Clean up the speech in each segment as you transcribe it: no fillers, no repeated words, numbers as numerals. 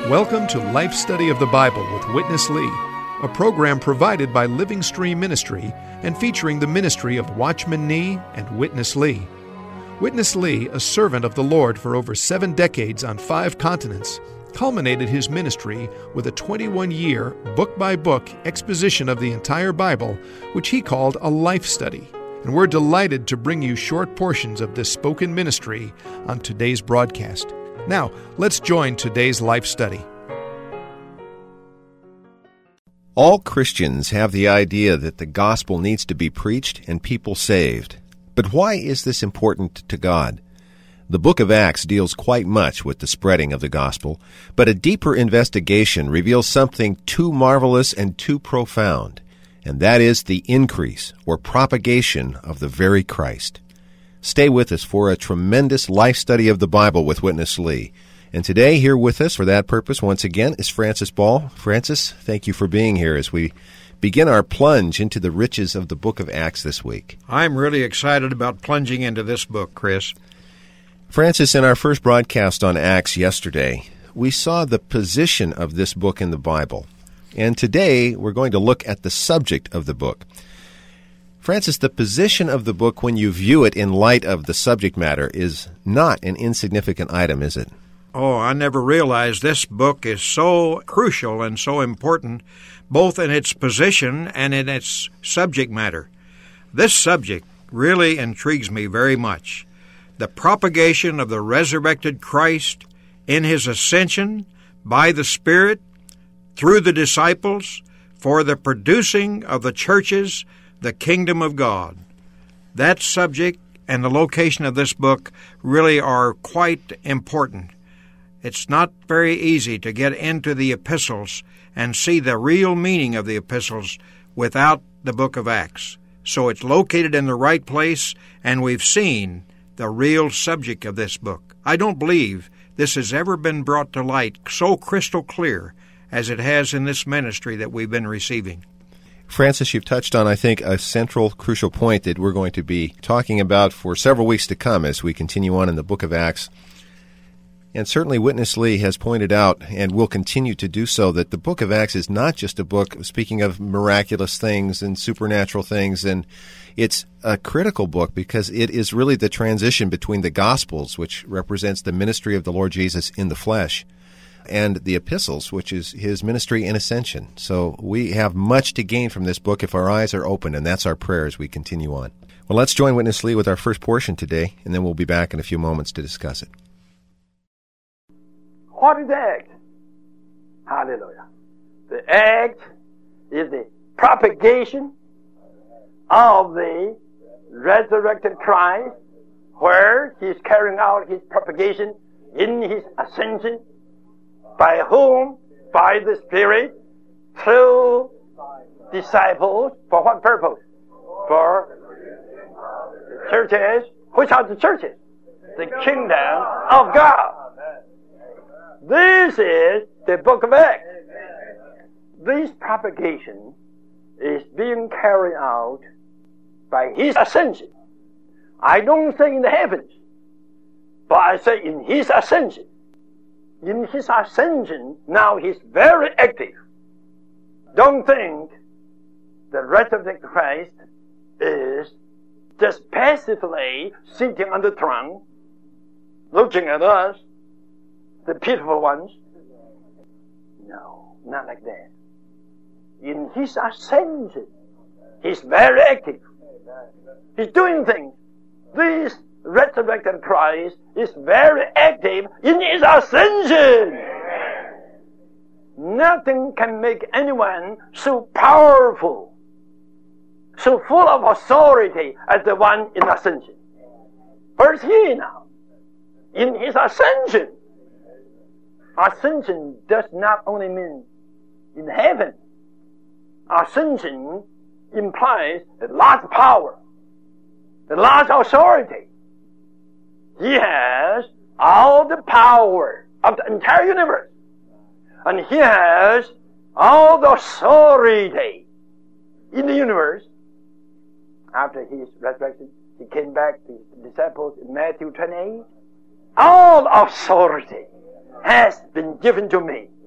Welcome to Life Study of the Bible with Witness Lee, a program provided by Living Stream Ministry and featuring the ministry of Watchman Nee and Witness Lee. Witness Lee, a servant of the Lord for over 7 decades on 5 continents, culminated his ministry with a 21-year, book-by-book exposition of the entire Bible, which he called a life study. And we're delighted to bring you short portions of this spoken ministry on today's broadcast. Now, let's join today's life study. All Christians have the idea that the gospel needs to be preached and people saved. But why is this important to God? The book of Acts deals quite much with the spreading of the gospel, but a deeper investigation reveals something too marvelous and too profound, and that is the increase or propagation of the very Christ. Stay with us for a tremendous life study of the Bible with Witness Lee. And today, here with us for that purpose, once again, is Francis Ball. Francis, thank you for being here as we begin our plunge into the riches of the book of Acts this week. I'm really excited about plunging into this book, Chris. Francis, in our first broadcast on Acts yesterday, we saw the position of this book in the Bible. And today, we're going to look at the subject of the book. Francis, the position of the book when you view it in light of the subject matter is not an insignificant item, is it? Oh, I never realized this book is so crucial and so important, both in its position and in its subject matter. This subject really intrigues me very much. The propagation of the resurrected Christ in his ascension by the Spirit through the disciples for the producing of the churches, the kingdom of God. That subject and the location of this book really are quite important. It's not very easy to get into the epistles and see the real meaning of the epistles without the book of Acts. So it's located in the right place, and we've seen the real subject of this book. I don't believe this has ever been brought to light so crystal clear as it has in this ministry that we've been receiving. Francis, you've touched on, I think, a central, crucial point that we're going to be talking about for several weeks to come as we continue on in the book of Acts. And certainly Witness Lee has pointed out, and will continue to do so, that the book of Acts is not just a book speaking of miraculous things and supernatural things, and it's a critical book because it is really the transition between the Gospels, which represents the ministry of the Lord Jesus in the flesh, and the epistles, which is his ministry in ascension. So we have much to gain from this book if our eyes are open, and that's our prayer as we continue on. Well, let's join Witness Lee with our first portion today, and then we'll be back in a few moments to discuss it. What is the act? Hallelujah. The act is the propagation of the resurrected Christ, where he's carrying out his propagation in his ascension. By whom? By the Spirit, through disciples. For what purpose? For churches. Which are the churches? The kingdom of God. This is the book of Acts. This propagation is being carried out by his ascension. I don't say in the heavens, but I say in his ascension. In his ascension, now he's very active. Don't think the resurrected Christ is just passively sitting on the throne, looking at us, the pitiful ones. No, not like that. In his ascension, he's very active. He's doing things. This resurrected Christ is very active in his ascension. Nothing can make anyone so powerful, so full of authority as the one in ascension. Where's he now? In his ascension. Ascension does not only mean in heaven. Ascension implies a large power, a large authority. He has all the power of the entire universe. And he has all the authority in the universe. After his resurrection, he came back to his disciples in Matthew 28. All authority has been given to me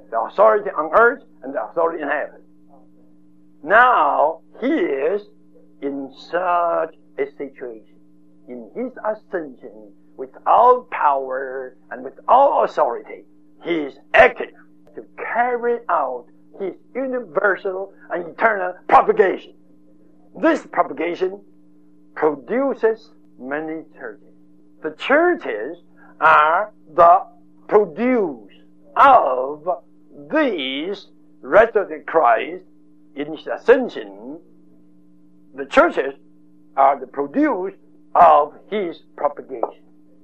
The authority on earth and the authority in heaven. Now, he is in such a situation. In his ascension, with all power and with all authority, he is active to carry out his universal and eternal propagation. This propagation produces many churches. The churches are the produce of these resurrected Christ in his ascension. The churches are the produce of his propagation.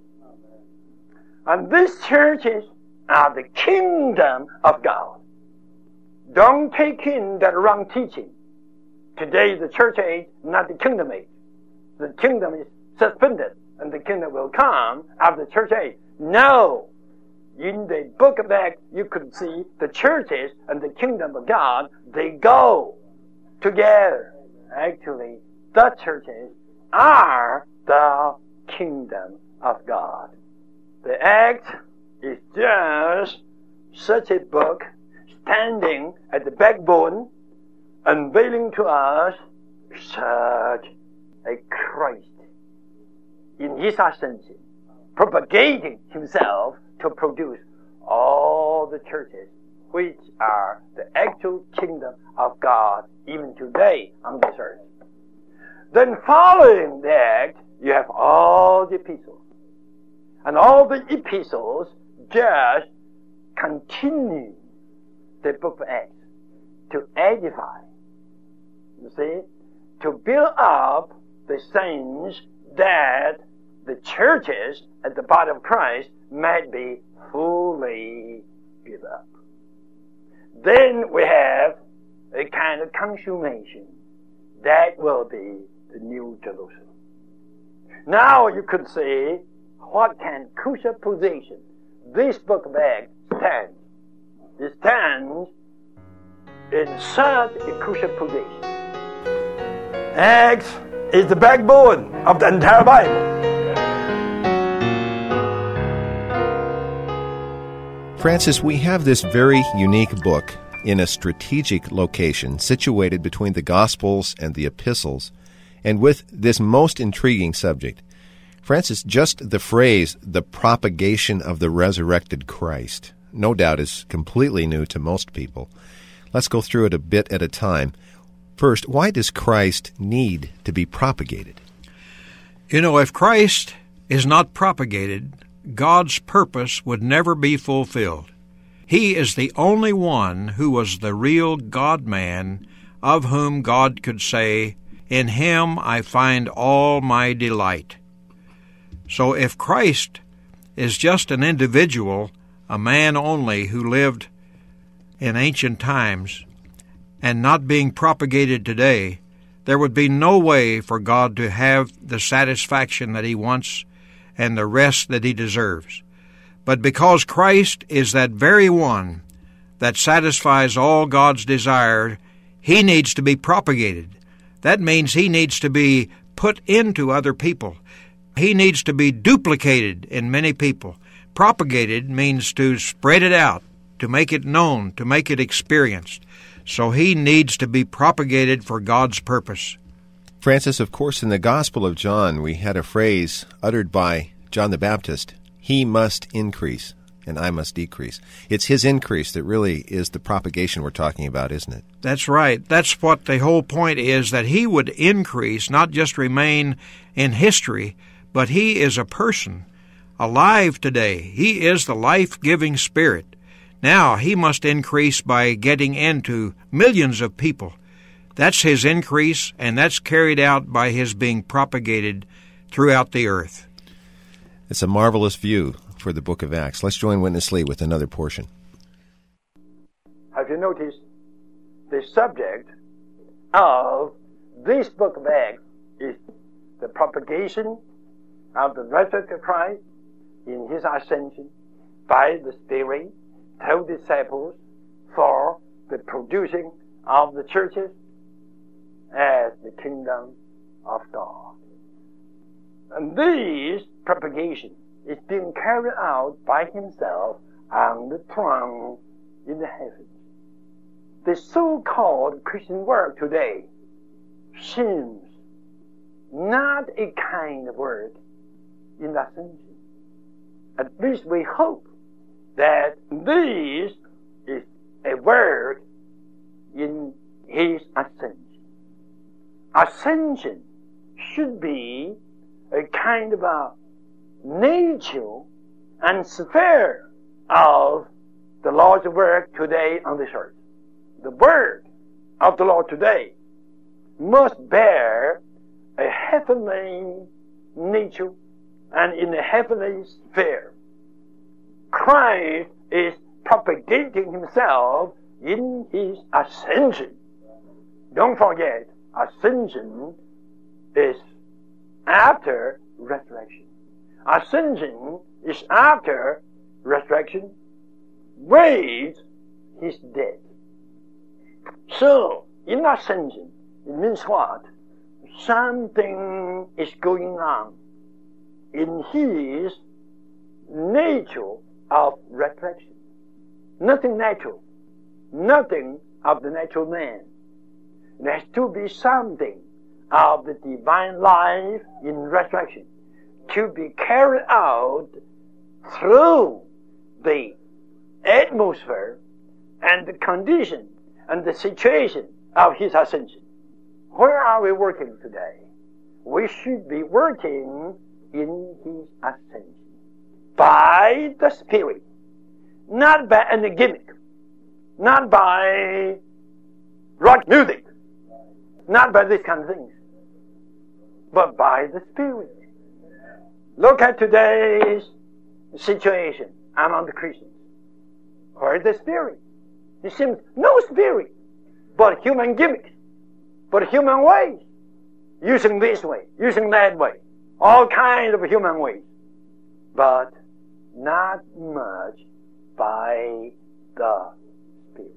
And these churches are the kingdom of God. Don't take in that wrong teaching. Today the church age, not the kingdom age. The kingdom is suspended and the kingdom will come after the church age. No! In the book of Acts, you could see the churches and the kingdom of God, they go together. Actually, the churches are the kingdom of God. The Acts is just such a book standing at the backbone, unveiling to us such a Christ in his ascension, propagating himself to produce all the churches which are the actual kingdom of God even today on this earth. Then following the Act, you have all the epistles. And all the epistles just continue the book of Acts to edify, you see, to build up the saints that the churches at the body of Christ might be fully built up. Then we have a kind of consummation. That will be the New Jerusalem. Now you could say, what can crucial position this book of Acts stands? It stands in such a crucial position. Acts is the backbone of the entire Bible. Francis, we have this very unique book in a strategic location situated between the Gospels and the Epistles, and with this most intriguing subject. Francis, just the phrase, the propagation of the resurrected Christ, no doubt is completely new to most people. Let's go through it a bit at a time. First, why does Christ need to be propagated? You know, if Christ is not propagated, God's purpose would never be fulfilled. He is the only one who was the real God-man, of whom God could say, "In him I find all my delight." So if Christ is just an individual, a man only who lived in ancient times, and not being propagated today, there would be no way for God to have the satisfaction that he wants and the rest that he deserves. But because Christ is that very one that satisfies all God's desire, he needs to be propagated. That means he needs to be put into other people. He needs to be duplicated in many people. Propagated means to spread it out, to make it known, to make it experienced. So he needs to be propagated for God's purpose. Francis, of course, in the Gospel of John, we had a phrase uttered by John the Baptist, "He must increase, and I must decrease." It's his increase that really is the propagation we're talking about, isn't it? That's right. That's what the whole point is, that he would increase, not just remain in history, but he is a person, alive today. He is the life-giving Spirit. Now he must increase by getting into millions of people. That's his increase, and that's carried out by his being propagated throughout the earth. It's a marvelous view for the book of Acts. Let's join Witness Lee with another portion. Have you noticed the subject of this book of Acts is the propagation of the resurrected Christ in his ascension by the Spirit through disciples for the producing of the churches as the kingdom of God. And this propagation is being carried out by himself on the throne in the heavens. The so-called Christian work today seems not a kind of work in ascension. At least we hope that this is a work in his ascension. Ascension should be a kind of a nature and sphere of the Lord's work today on this earth. The work of the Lord today must bear a heavenly nature and in a heavenly sphere. Christ is propagating himself in his ascension. Don't forget, ascension is after resurrection. Ascension is after resurrection. Wait, he's dead. So, in ascension, it means what? Something is going on in his nature of resurrection. Nothing natural. Nothing of the natural man. There has to be something of the divine life in resurrection to be carried out through the atmosphere and the condition and the situation of his ascension. Where are we working today? We should be working in his ascension by the Spirit, not by any gimmick, not by rock music, not by these kind of things, but by the Spirit. Look at today's situation among the Christians. Where is the Spirit? It seems no Spirit, but human gimmicks, but human ways, using this way, using that way, all kinds of human ways, but not much by the Spirit.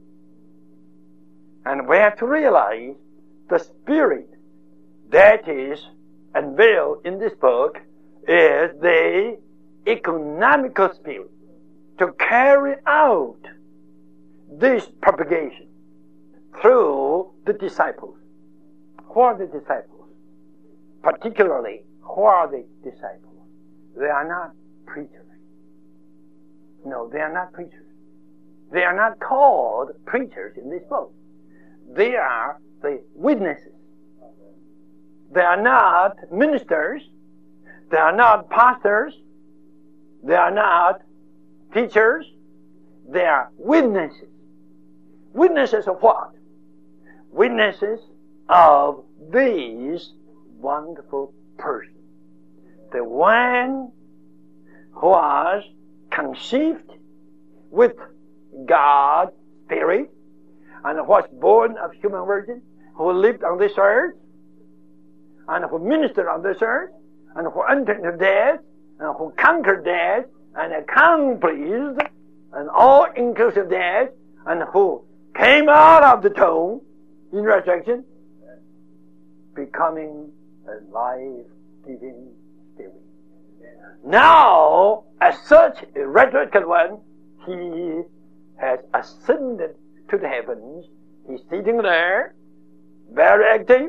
And we have to realize the Spirit that is unveiled in this book is the economical spirit to carry out this propagation through the disciples. Who are the disciples? Particularly, who are the disciples? They are not preachers. No, they are not preachers. They are not called preachers in this book. They are the witnesses. They are not ministers. They are not pastors. They are not teachers. They are witnesses. Witnesses of what? Witnesses of these wonderful person. The one who was conceived with God's Spirit and was born of human virgin, who lived on this earth and who ministered on this earth and who entered into death and who conquered death and accomplished an all-inclusive death and who came out of the tomb in resurrection, becoming a life-giving Spirit. Now, as such a resurrected one, he has ascended to the heavens. He's sitting there, very active,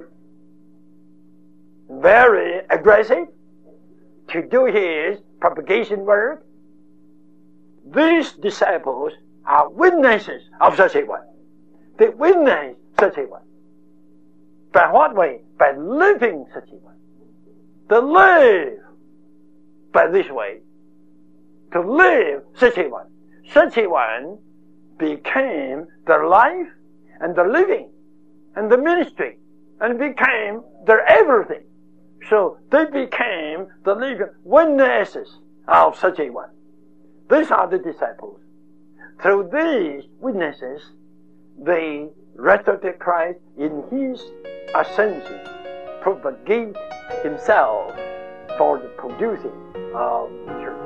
very aggressive, to do his propagation work. These disciples are witnesses of such a one. They witness such a one. By what way? By living such a one. To live by this way. To live such a one. Such a one became their life and their living and the ministry and became their everything. So they became the living witnesses of such a one. These are the disciples. Through these witnesses, the resurrected Christ in his ascension propagate himself for the producing of the church.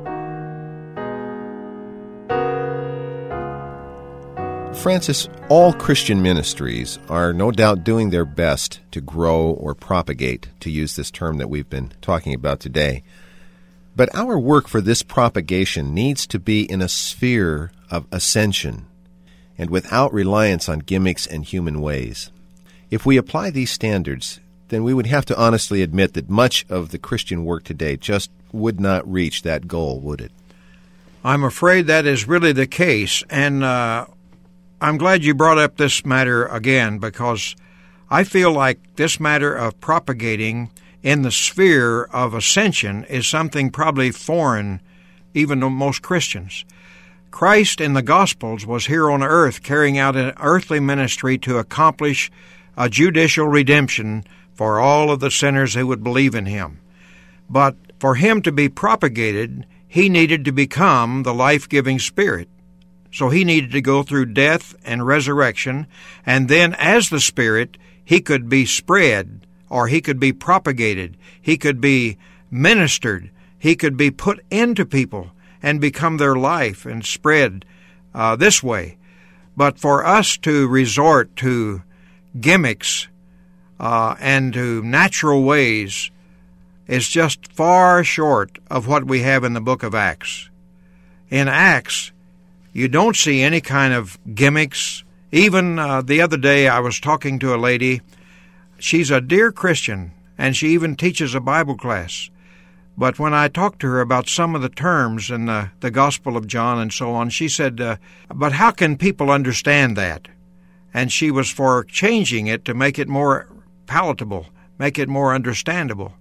Francis, all Christian ministries are no doubt doing their best to grow or propagate, to use this term that we've been talking about today. But our work for this propagation needs to be in a sphere of ascension, and without reliance on gimmicks and human ways. If we apply these standards, then we would have to honestly admit that much of the Christian work today just would not reach that goal, would it? I'm afraid that is really the case, and I'm glad you brought up this matter again, because I feel like this matter of propagating in the sphere of ascension is something probably foreign even to most Christians. Christ in the Gospels was here on earth carrying out an earthly ministry to accomplish a judicial redemption for all of the sinners who would believe in him. But for him to be propagated, he needed to become the life-giving Spirit. So he needed to go through death and resurrection, and then as the Spirit, he could be spread, or he could be propagated, he could be ministered, he could be put into people and become their life and spread this way. But for us to resort to gimmicks and to natural ways is just far short of what we have in the book of Acts. In Acts, you don't see any kind of gimmicks. Even the other day I was talking to a lady. She's a dear Christian, and she even teaches a Bible class. But when I talked to her about some of the terms in the Gospel of John and so on, she said, but how can people understand that? And she was for changing it to make it more palatable, make it more understandable.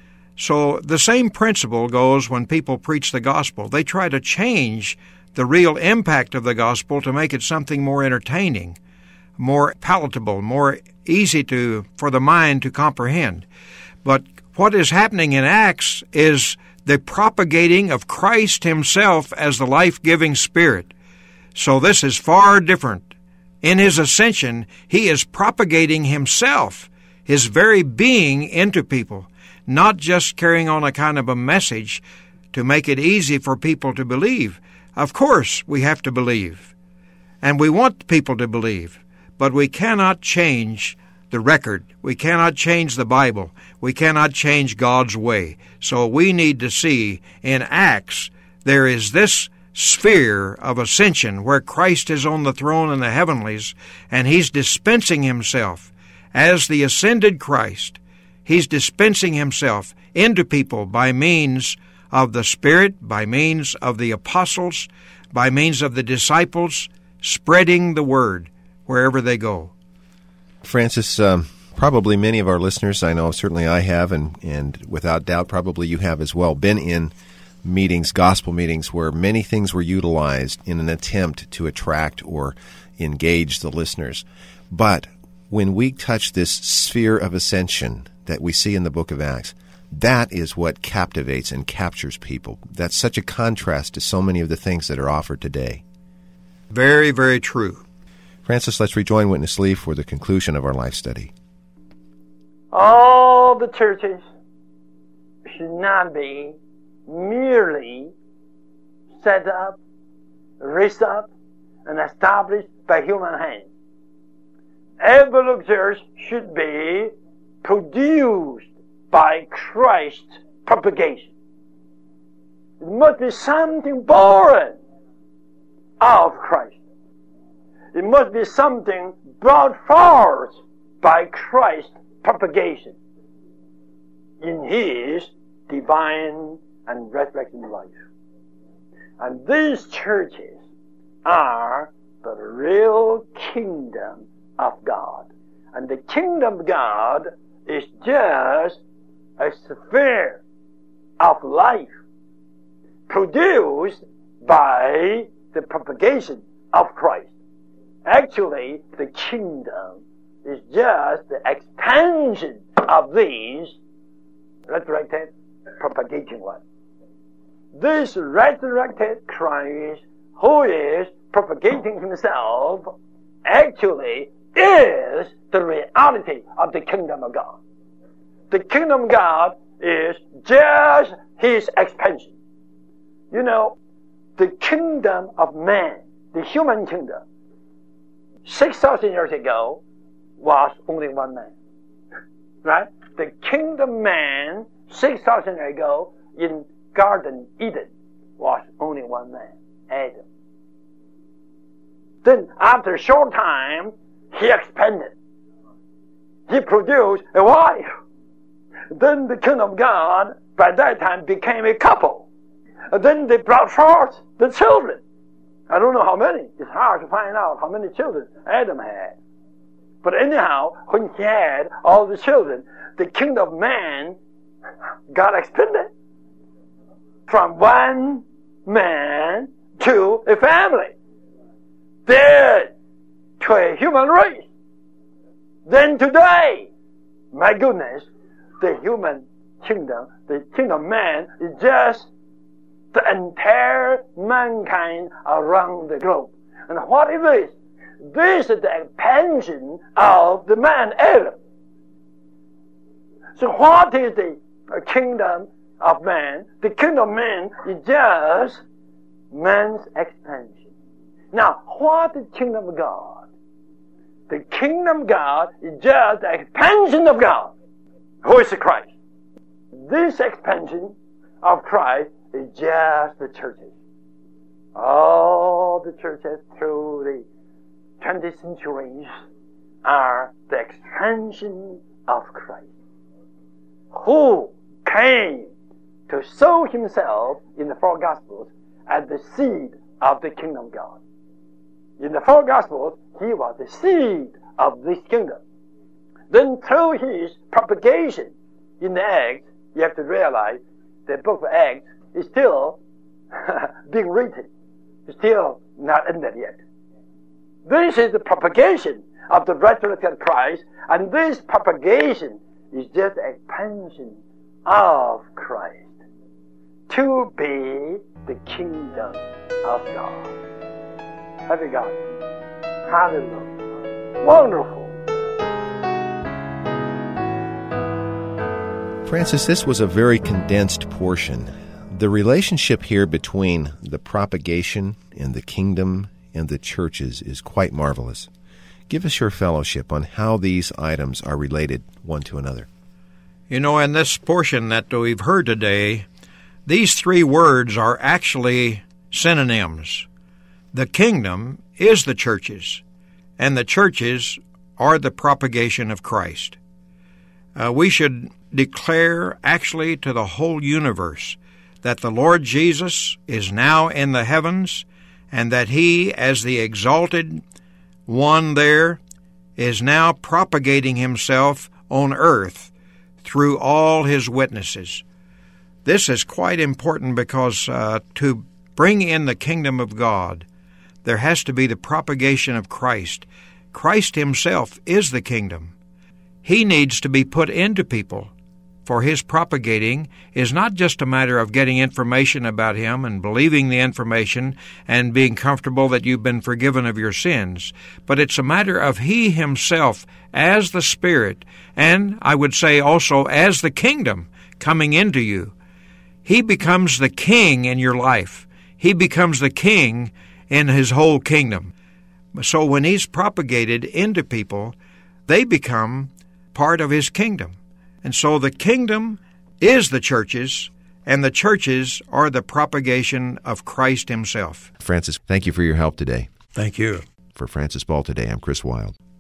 So the same principle goes when people preach the gospel. They try to change the real impact of the gospel to make it something more entertaining, more palatable, more easy for the mind to comprehend. But what is happening in Acts is the propagating of Christ himself as the life-giving Spirit. So this is far different. In his ascension, he is propagating himself, his very being, into people, not just carrying on a kind of a message to make it easy for people to believe. Of course, we have to believe, and we want people to believe, but we cannot change the record. We cannot change the Bible. We cannot change God's way. So we need to see in Acts there is this sphere of ascension where Christ is on the throne in the heavenlies, and he's dispensing himself as the ascended Christ. He's dispensing himself into people by means of the Spirit, by means of the apostles, by means of the disciples, spreading the word wherever they go. Francis, probably many of our listeners, I know certainly I have, and without doubt probably you have as well, been in meetings, gospel meetings, where many things were utilized in an attempt to attract or engage the listeners. But when we touch this sphere of ascension that we see in the book of Acts, that is what captivates and captures people. That's such a contrast to so many of the things that are offered today. Very, very true. Francis, let's rejoin Witness Lee for the conclusion of our life study. All the churches should not be merely set up, raised up, and established by human hands. Every church should be produced by Christ's propagation. It must be something born of Christ. It must be something brought forth by Christ's propagation in his divine and resurrection life. And these churches are the real kingdom of God. And the kingdom of God is just a sphere of life produced by the propagation of Christ. Actually, the kingdom is just the expansion of these resurrected propagating one. This resurrected Christ, who is propagating himself, actually is the reality of the kingdom of God. The kingdom of God is just his expansion. You know, the kingdom of man, the human kingdom, 6,000 years ago was only one man. Right? The kingdom man 6,000 years ago in Garden Eden was only one man, Adam. Then after a short time, he expanded. He produced a wife. Then the kingdom of God by that time became a couple. And then they brought forth the children. I don't know how many. It's hard to find out how many children Adam had. But anyhow, when he had all the children, the kingdom of man got expanded from one man to a family, then to a human race. Then today, my goodness, the human kingdom, the kingdom of man is just the entire mankind around the globe. And what is this? This is the expansion of the man Adam. So what is the kingdom of man? The kingdom of man is just man's expansion. Now, what is the kingdom of God? The kingdom of God is just the expansion of God, who is Christ. This expansion of Christ is just the churches. All the churches through the 20th centuries are the expansion of Christ, who came to show himself in the four Gospels as the seed of the kingdom of God. In the four Gospels, he was the seed of this kingdom. Then through his propagation in the Acts, you have to realize the book of Acts is still being written. It's still not ended yet. This is the propagation of the resurrected Christ, and this propagation is just expansion of Christ to be the kingdom of God. Have you got it? Hallelujah. Wonderful. Francis, this was a very condensed portion. The relationship here between the propagation and the kingdom and the churches is quite marvelous. Give us your fellowship on how these items are related one to another. You know, in this portion that we've heard today, these three words are actually synonyms. The kingdom is the churches, and the churches are the propagation of Christ. We should declare actually to the whole universe that the Lord Jesus is now in the heavens, and that he, as the exalted one there, is now propagating himself on earth through all his witnesses. This is quite important because to bring in the kingdom of God, there has to be the propagation of Christ. Christ himself is the kingdom. He needs to be put into people, for his propagating is not just a matter of getting information about him and believing the information and being comfortable that you've been forgiven of your sins, but it's a matter of he himself as the Spirit, and I would say also as the kingdom coming into you. He becomes the king in your life. He becomes the king in his whole kingdom. So when he's propagated into people, they become part of his kingdom. And so the kingdom is the churches, and the churches are the propagation of Christ himself. Francis, thank you for your help today. Thank you. For Francis Ball today, I'm Chris Wilde.